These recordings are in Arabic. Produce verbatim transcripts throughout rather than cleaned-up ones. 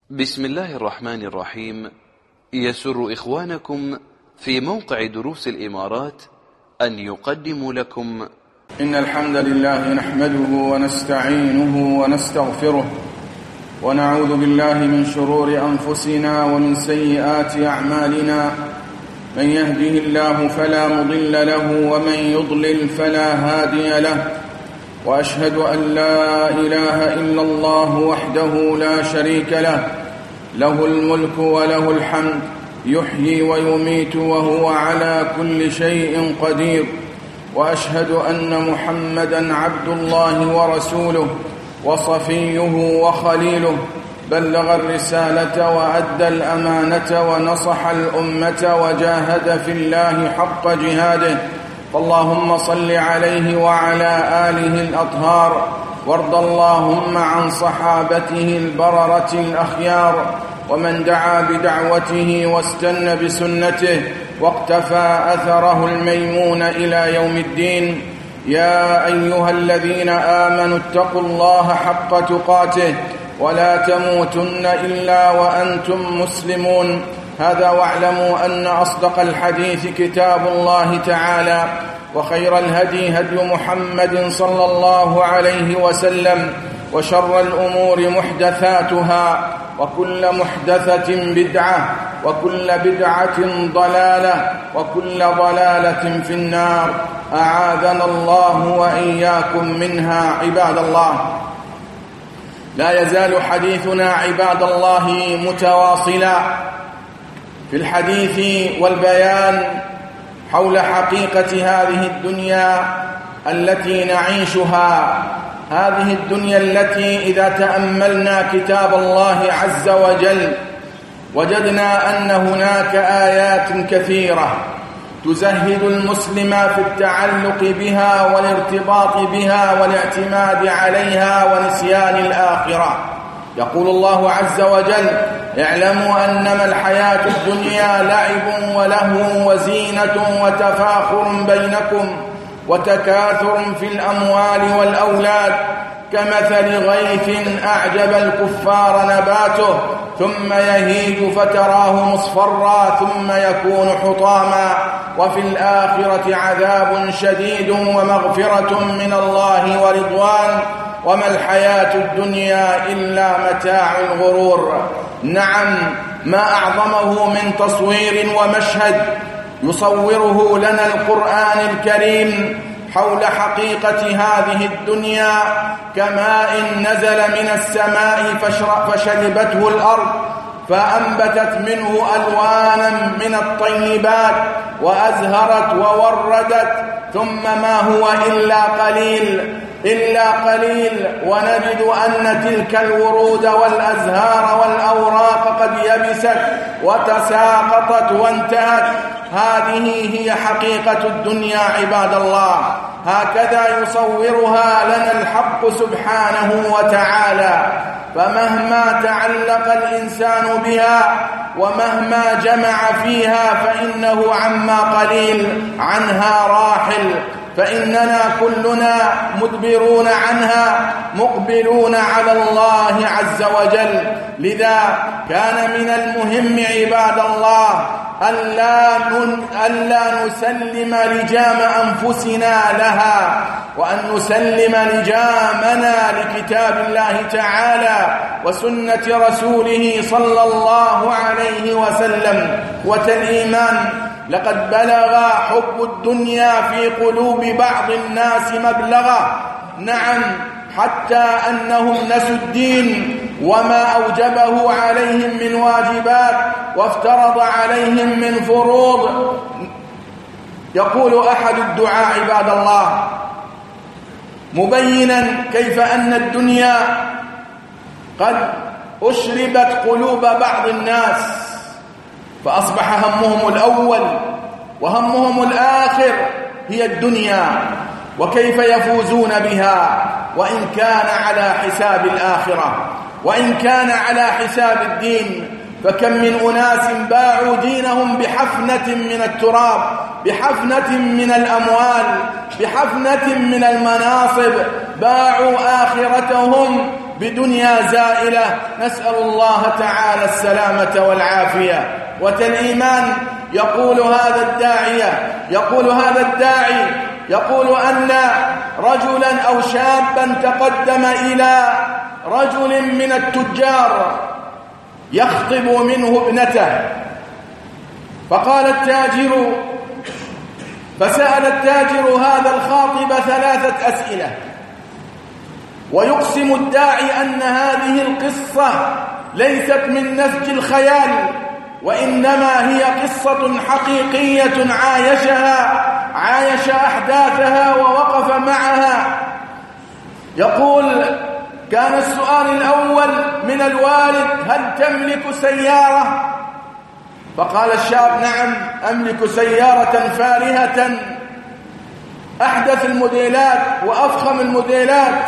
بسم الله الرحمن الرحيم. يسر إخوانكم في موقع دروس الإمارات أن يقدموا لكم إن الحمد لله نحمده ونستعينه ونستغفره ونعوذ بالله من شرور أنفسنا ومن سيئات أعمالنا. من يهده الله فلا مضل له ومن يضلل فلا هادي له، وأشهد أن لا إله إلا الله وحده لا شريك له، له الملك وله الحمد، يحيي ويميت وهو على كل شيء قدير. وأشهد أن محمدًا عبد الله ورسوله وصفيه وخليله، بلغ الرسالة وأدى الأمانة ونصح الأمة وجاهد في الله حق جهاده. فاللهم صل عليه وعلى آله الأطهار، وارض اللهم عن صحابته البررة الأخيار، ومن دعا بدعوته واستنى بسنته واقتفى أثره الميمون إلى يوم الدين. يا أيها الذين آمنوا اتقوا الله حق تقاته ولا تموتن إلا وأنتم مسلمون. هذا واعلموا أن أصدق الحديث كتاب الله تعالى، وخير الهدي هدي محمد صلى الله عليه وسلم، وشر الأمور محدثاتها، وكل محدثة بدعة، وكل بدعة ضلالة، وكل ضلالة في النار. أعاذنا الله وإياكم منها. عباد الله، لا يزال حديثنا عباد الله متواصلا في الحديث والبيان حول حقيقة هذه الدنيا التي نعيشها، هذه الدنيا التي إذا تأملنا كتاب الله عز وجل وجدنا أن هناك آيات كثيرة تزهد المسلم في التعلق بها والارتباط بها والاعتماد عليها ونسيان الآخرة. يقول الله عز وجل: اعلموا أنما الحياة الدنيا لعب ولهو وزينة وتفاخر بينكم وتكاثر في الأموال والأولاد، كمثل غيث أعجب الكفار نباته ثم يهيج فتراه مصفرا ثم يكون حطاما، وفي الآخرة عذاب شديد ومغفرة من الله ورضوان، وما الحياة الدنيا إلا متاع الغرور. نعم، ما أعظمه من تصوير ومشهد يصوره لنا القرآن الكريم حول حقيقة هذه الدنيا، كماء نزل من السماء فشربته الأرض فأنبتت منه ألوانا من الطيبات وأزهرت ووردت، ثم ما هو إلا قليل إلا قليل ونجد أن تلك الورود والأزهار والأوراق قد يبست وتساقطت وانتهت. هذه هي حقيقة الدنيا عباد الله، هكذا يصورها لنا الحق سبحانه وتعالى. فمهما تعلق الإنسان بها ومهما جمع فيها فإنه عما قليل عنها راحل، فإننا كلنا مدبرون عنها مقبلون على الله عز وجل. لذا كان من المهم عباد الله ألا نسلم لجام أنفسنا لها، وأن نسلم لجامنا لكتاب الله تعالى وسنة رسوله صلى الله عليه وسلم. والإيمان، لقد بلغ حب الدنيا في قلوب بعض الناس مبلغا، نعم، حتى أنهم نسوا الدين وما أوجبه عليهم من واجبات وافترض عليهم من فروض. يقول أحد الدعاء عباد الله مبينا كيف أن الدنيا قد أشربت قلوب بعض الناس، فأصبح همهم الأول وهمهم الآخر هي الدنيا وكيف يفوزون بها، وإن كان على حساب الآخرة، وإن كان على حساب الدين. فكم من أناس باعوا دينهم بحفنة من التراب، بحفنة من الأموال، بحفنة من المناصب، باعوا آخرتهم بدنيا زائلة، نسأل الله تعالى السلامة والعافية. وتالإيمان يقول هذا الداعية يقول هذا الداعي يقول أن رجلا أو شابا تقدم إلى رجل من التجار يخطب منه ابنته، فقال التاجر فسأل التاجر هذا الخاطب ثلاثة أسئلة، ويقسم الداعي أن هذه القصة ليست من نسج الخيال، وإنما هي قصة حقيقية عايشها عايش أحداثها ووقف معها. يقول: كان السؤال الأول من الوالد: هل تملك سيارة؟ فقال الشاب: نعم، أملك سيارة فارهة أحدث الموديلات وأفخم الموديلات.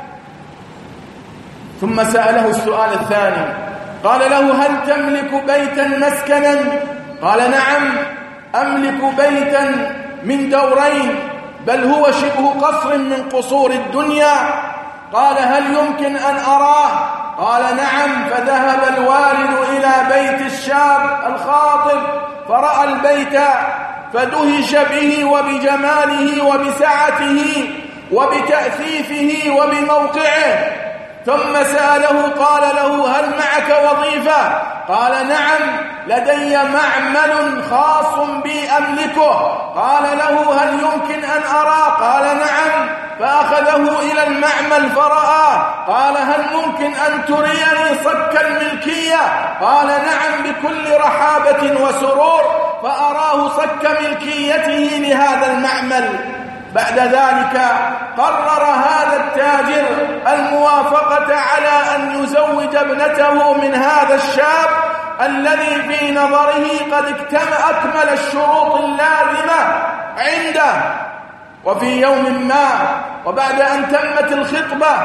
ثم سأله السؤال الثاني، قال له: هل تملك بيتا مسكنا؟ قال: نعم، أملك بيتا من دورين، بل هو شبه قصر من قصور الدنيا. قال: هل يمكن أن أراه؟ قال: نعم. فذهب الوالد إلى بيت الشاب الخاطب فرأى البيت فدهش به وبجماله وبسعته وبتأثيثه وبموقعه، ثم سأله قال له: هل معك وظيفة؟ قال: نعم، لدي معمل خاص بي أملكه. قال له: هل يمكن أن أراه؟ قال: نعم. فأخذه إلى المعمل فرآه. قال: هل ممكن أن تريني صك الملكية؟ قال: نعم، بكل رحابة وسرور. فأراه صك ملكيته لهذا المعمل. بعد ذلك قرر هذا التاجر الموافقة على أن يزوج ابنته من هذا الشاب الذي في نظره قد أكمل الشروط اللازمة عنده. وفي يوم ما وبعد أن تمت الخطبة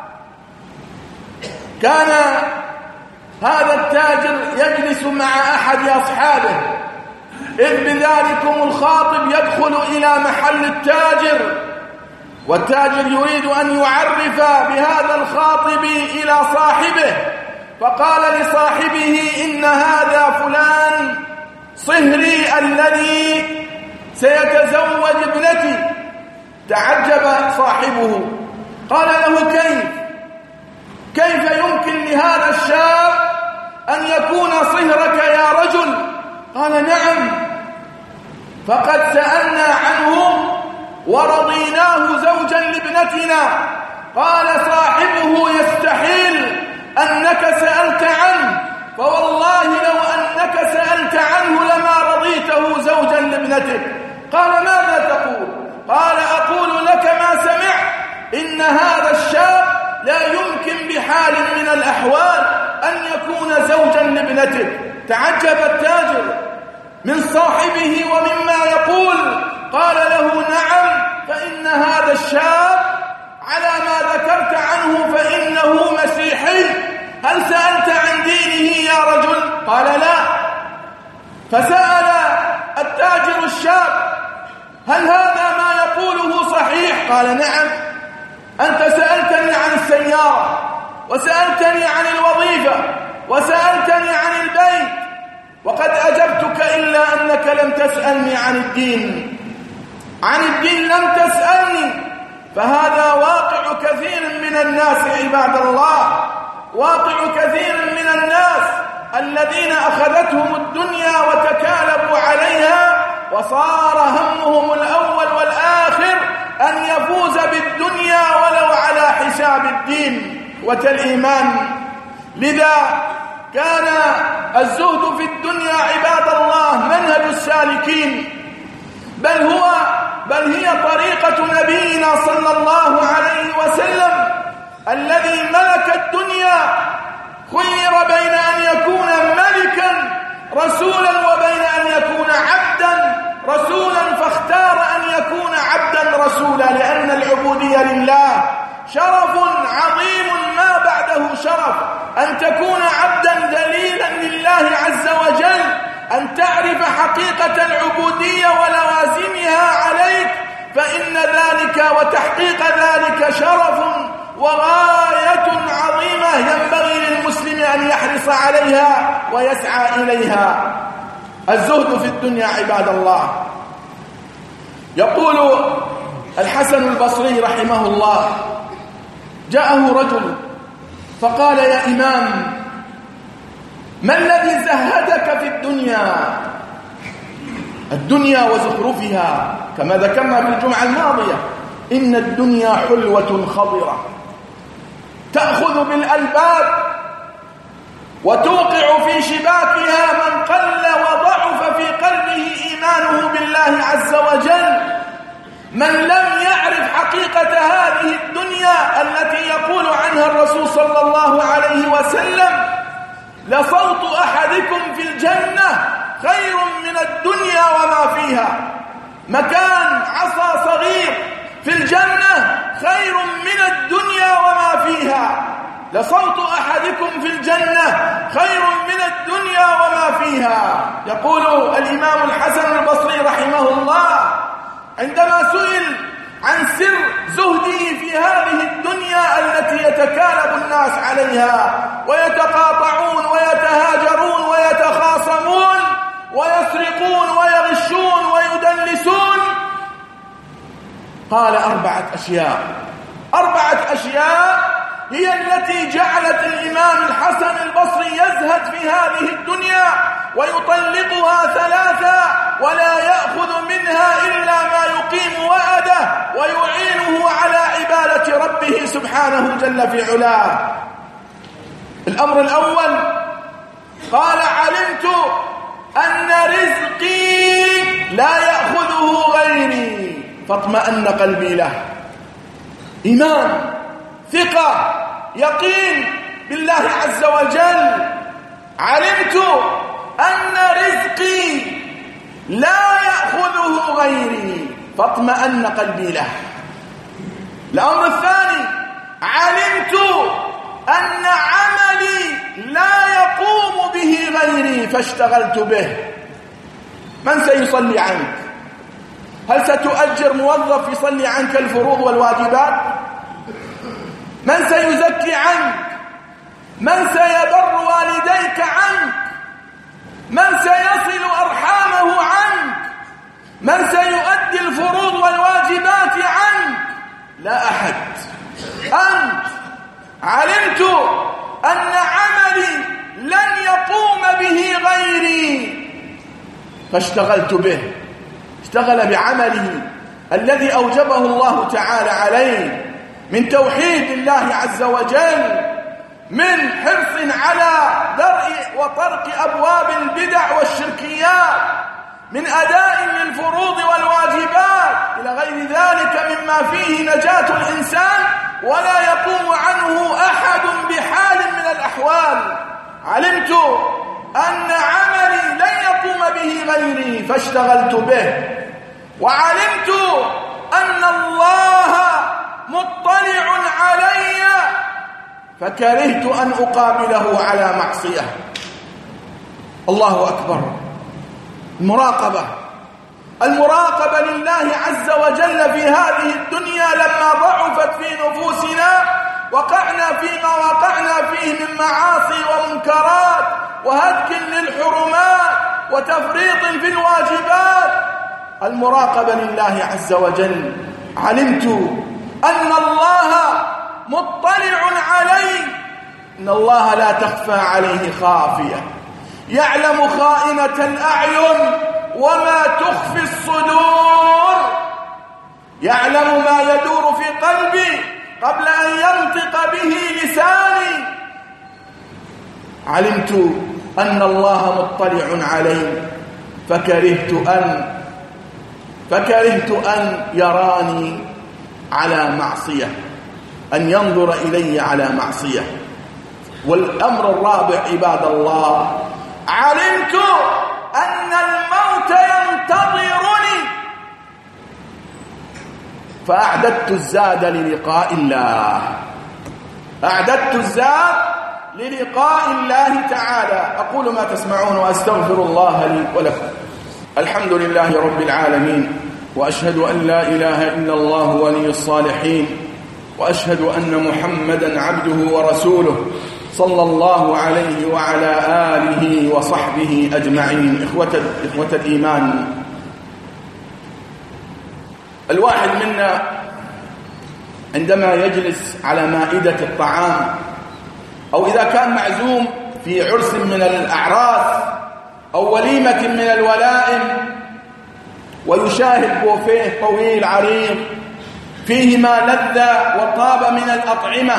كان هذا التاجر يجلس مع أحد أصحابه، إذ بذلكم الخاطب يدخل إلى محل التاجر، والتاجر يريد أن يعرف بهذا الخاطب إلى صاحبه، فقال لصاحبه: إن هذا فلان صهري الذي سيتزوج ابنتي. تعجب صاحبه، قال له: كيف كيف يمكن لهذا الشاب أن يكون صهرك يا رجل؟ قال: نعم، فقد سألنا عنه ورضيناه زوجا لابنتنا. قال صاحبه: يستحيل أنك سألت عنه، فوالله لو أنك سألت عنه لما رضيته زوجا لابنتك. قال: ماذا تقول؟ قال: أقول لك ما سمعت، إن هذا الشاب لا يمكن بحال من الأحوال أن يكون زوجا لابنتك. تعجب التاجر من صاحبه ومما يقول. قال له: نعم، فإن هذا الشاب على ما ذكرت عنه فإنه مسيحي. هل سألت عن دينه يا رجل؟ قال: لا. فسأل التاجر الشاب: هل هذا ما يقوله صحيح؟ قال: نعم. أنت سألتني عن السيارة، وسألتني عن الوظيفة، وسألتني عن البيت، وقد أجبتك إلا أنك لم تسألني عن الدين. عن الدين لم تسألني. فهذا واقع كثير من الناس عباد الله، واقع كثير من الناس الذين أخذتهم الدنيا وتكالبوا عليها، وصار همهم الأول والآخر أن يفوز بالدنيا ولو على حساب الدين وتالإيمان. لذا كان الزهد في الدنيا عباد الله منهج السالكين، بل هو بل هي طريقة نبينا صلى الله عليه وسلم الذي ملك الدنيا، خير بين أن يكون ملكا رسولا وبين أن يكون عبدا رسولا، فاختار أن يكون عبدا رسولا، لأن العبودية لله شرف عظيم ما بعده شرف. أن تكون عبدا ذليلا لله عز وجل، أن تعرف حقيقة العبودية ولوازمها عليك، فإن ذلك وتحقيق ذلك شرف وغاية عظيمة ينبغي للمسلم أن يحرص عليها ويسعى إليها. الزهد في الدنيا عباد الله. يقول الحسن البصري رحمه الله: جاءه رجل فقال: يا إمام، ما الذي زهدك في الدنيا؟ الدنيا وزخرفها، كما ذكرنا في الجمعة الماضية، إن الدنيا حلوة خضرة تأخذ بالألباب وتوقع في شباكها من قل وضعف في قلبه إيمانه بالله عز وجل. من لم يعرف حقيقة هذه الدنيا التي يقول عنها الرسول صلى الله عليه وسلم: لصوت أحدكم في الجنة خير من الدنيا وما فيها. مكان عصا صغير في الجنة خير من الدنيا وما فيها. لصوت أحدكم في الجنة خير من الدنيا وما فيها. يقول الإمام الحسن البصري رحمه الله عندما سئل عن سر زهده في هذه الدنيا التي يتكالب الناس عليها ويتقاطعون ويتهاجرون ويتخاصمون ويسرقون ويغشون ويدلسون، قال: أربعة أشياء. أربعة أشياء هي التي جعلت الإمام الحسن البصري يزهد في هذه الدنيا ويطلقها ثلاثة ولا يأخذ منها إلا ما يقيم وأده ويعينه على عبادة ربه سبحانه جل في علاه. الأمر الأول قال: علمت أن رزقي لا يأخذه غيري فاطمأن قلبي له. إيمان، ثقة، يقين بالله عز وجل. علمت أن رزقي لا يأخذه غيري فاطمأن قلبي له. الأمر الثاني: علمت أن عملي لا يقوم به غيري فاشتغلت به. من سيصلي عنك؟ هل ستؤجر موظف يصلي عنك الفروض والواجبات؟ من سيزكي عنك؟ من سيبر والديك عنك؟ من سيصل أرحامه عنك؟ من سيؤدي الفروض والواجبات عنك؟ لا أحد. أنت. علمت أن عملي لن يقوم به غيري فاشتغلت به. اشتغل بعمله الذي أوجبه الله تعالى عليه من توحيد الله عز وجل، من حرص على درء وطرق أبواب البدع والشركيات، من أداء للفروض والواجبات إلى غير ذلك مما فيه نجاة الإنسان ولا يقوم عنه أحد بحال من الأحوال. علمت أن عملي لن يقوم به غيري فاشتغلت به. وعلمت أن الله مطلع علي فكرهت أن أقابله على معصية. الله أكبر. المراقبة المراقبة لله عز وجل في هذه الدنيا لما ضعفت في نفوسنا وقعنا فيما وقعنا فيه من معاصي ومنكرات وهتك للحرمات وتفريط في الواجبات. المراقبة لله عز وجل. علمت أن الله مطلع علي، إن الله لا تخفى عليه خافية، يعلم خائنة الأعين وما تخفي الصدور، يعلم ما يدور في قلبي قبل أن ينطق به لساني. علمت أن الله مطلع علي فكرهت أن فكرهت أن يراني على معصية، أن ينظر إلي على معصية. والأمر الرابع عباد الله: علمت أن الموت ينتظرني فأعددت الزاد للقاء الله. أعددت الزاد للقاء الله تعالى. أقول ما تسمعون وأستغفر الله لي ولكم. الحمد لله رب العالمين، وأشهد أن لا إله إلا الله ولي الصالحين، وأشهد أن محمدا عبده ورسوله صلى الله عليه وعلى آله وصحبه أجمعين. إخوة, إخوة الإيمان، الواحد منا عندما يجلس على مائدة الطعام أو إذا كان معزوم في عرس من الأعراس أو وليمة من الولائم ويشاهد بوفيه طويل عريض فيه ما لذ وطاب من الأطعمة،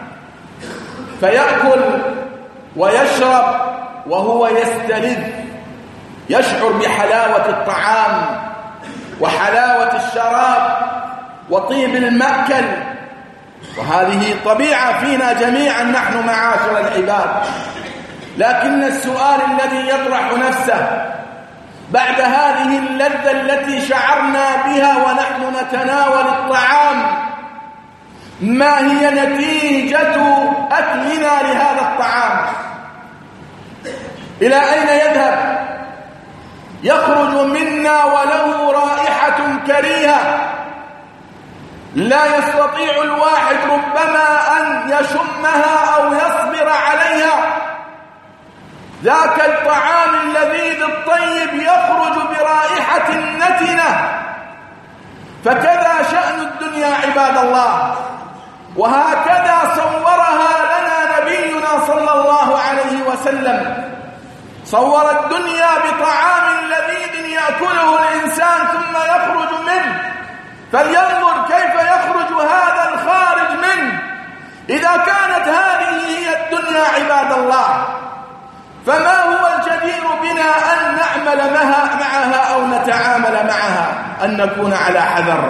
فيأكل ويشرب وهو يستلذ، يشعر بحلاوة الطعام وحلاوة الشراب وطيب المأكل، وهذه طبيعة فينا جميعا نحن معاشر العباد. لكن السؤال الذي يطرح نفسه بعد هذه اللذة التي شعرنا بها ونحن نتناول الطعام، ما هي نتيجة أكلنا لهذا الطعام؟ إلى أين يذهب؟ يخرج منا وله رائحة كريهة لا يستطيع الواحد ربما أن يشمها أو يصبر عليها. ذاك الطعام اللذيذ الطيب يخرج برائحة نتنة. فكذا شأن الدنيا عباد الله، وهكذا صورها لنا نبينا صلى الله عليه وسلم. صور الدنيا بطعام لذيذ يأكله الإنسان ثم يخرج منه، فلينظر كيف يخرج هذا الخارج منه. إذا كانت هذه هي الدنيا عباد الله، فما هو الجدير بنا أن نعمل معها أو نتعامل معها؟ أن نكون على حذر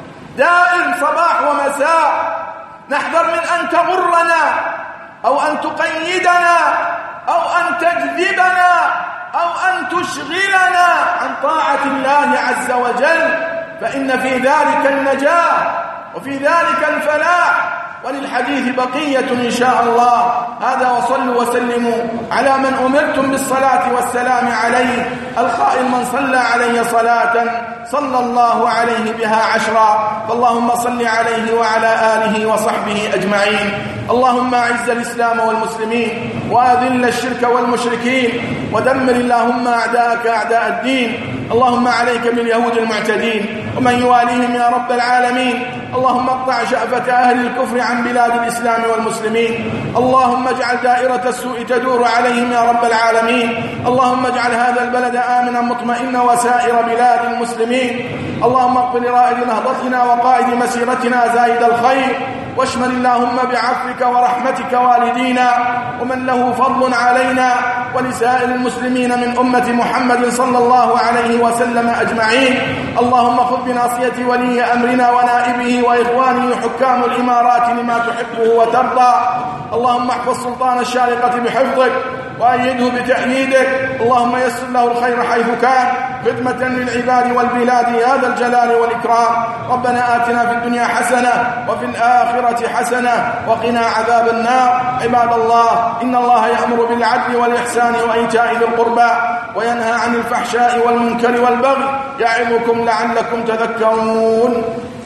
دائم صباح ومساء، نحذر من أن تغرنا أو أن تقيدنا أو أن تجذبنا أو أن تشغلنا عن طاعة الله عز وجل، فإن في ذلك النجاة وفي ذلك الفلاح. وللحديث بقية إن شاء الله. هذا وصلوا وسلموا على من أمرتم بالصلاة والسلام عليه، القائل من صلى علي صلاة صلى الله عليه بها عشرا. فاللهم صل عليه وعلى آله وصحبه أجمعين. اللهم أعز الإسلام والمسلمين وأذل الشرك والمشركين ودمر اللهم أعداءك أعداء الدين. اللهم عليك باليهود المعتدين ومن يواليهم يا رب العالمين. اللهم اقطع شأفة أهل الكفر عن بلاد الإسلام والمسلمين. اللهم اجعل دائرة السوء تدور عليهم يا رب العالمين. اللهم اجعل هذا البلد آمنا مطمئنا وسائر بلاد المسلمين. اللهم اغفر لرائد نهضتنا وقائد مسيرتنا زايد الخير، واشمل اللهم بعفوك ورحمتك والدينا ومن له فضل علينا ولسائر المسلمين من أمة محمد صلى الله عليه وسلم أجمعين. اللهم خذ بناصية ولي أمرنا ونائبه وإخوانه حكام الإمارات لما تحبه وترضى. اللهم احفظ سلطان الشارقة بحفظك وأيده بتأييدك. اللهم يسر له الخير حيث كان خدمة للعباد والبلاد يا ذا الجلال والإكرام. ربنا آتنا في الدنيا حسنة وفي الآخرة حسنة وقنا عذاب النار. عباد الله، إن الله يأمر بالعدل والإحسان وإيتاء ذي القربى وينهى عن الفحشاء والمنكر والبغي يعظكم لعلكم تذكرون.